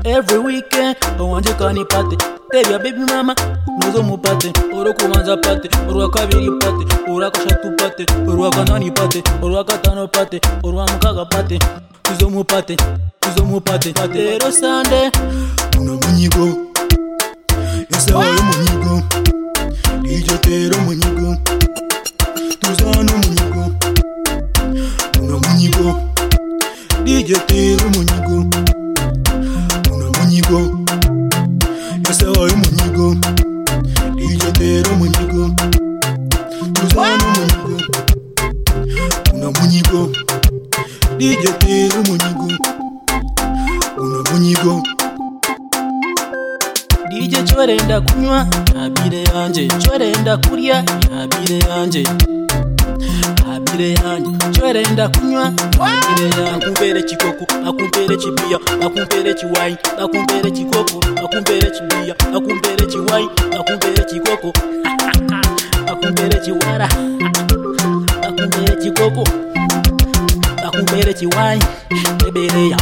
Every weekend, I want you to party. Tell your baby mama, nuzo mupate. Oro kumanza pate, oro kabiri pate, oro kashatu pate, oro kanani pate, oro katano pate, oro mukaga pate. Tuzo mupate, pate ro Sunday. Una munyigo, esa wa munyigo. DJ Tero munyigo, tuzano munyigo. Una munyigo, DJ Tero munyigo. Una munyigo, esa wa munyigo. DJ Tero munyigo, tuzano munyigo. Una munyigo, DJ Tero munyigo. Una munyigo. DJ chorenda kunywa abire yanje, chorenda kurya abire yanje, abire yanje, chorenda kunywa abire yanje. Akumpere chikoko, akumpere chibia, akumpere chiwine, akumpere chikoko, akumpere chibia, akumpere chiwine, akumpere chikoko, akumpere chiwara, akumpere chikoko, akumpere chiwine, ebereya.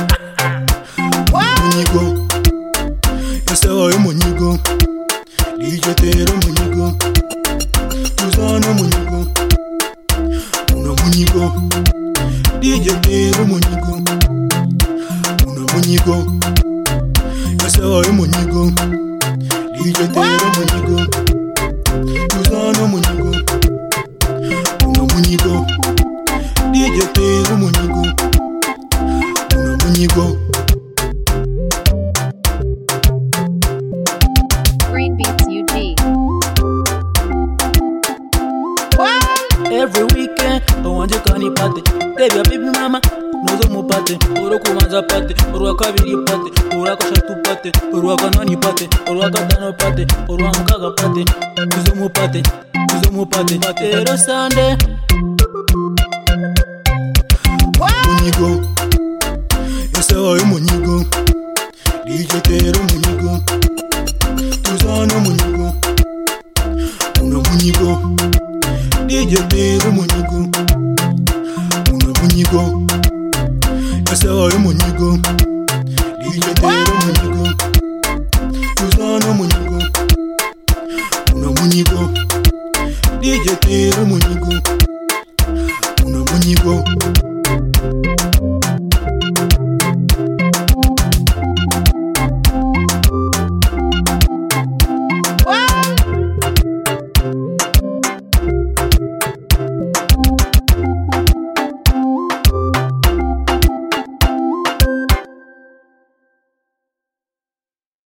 Munyigo, esa wa munyigo. DJ Tero munyigo, tuzano munyigo. Una munyigo, DJ Tero munyigo. Una munyigo, esa wa munyigo. DJ Tero munyigo, tuzano munyigo. Una munyigo, DJ Tero munyigo. Una munyigo. Green Beats UG. Every weekend, I want you to party. Tell your baby mama, nuzo mupate. Oro kumanza pate, oro kabiri pate, oro kashatu pate, oro kanani pate, oro katano pate, oro mukaga pate. Tuzo mupate, pate ro Sunday. Munyigo, esa wa munyigo. DJ Tero munyigo.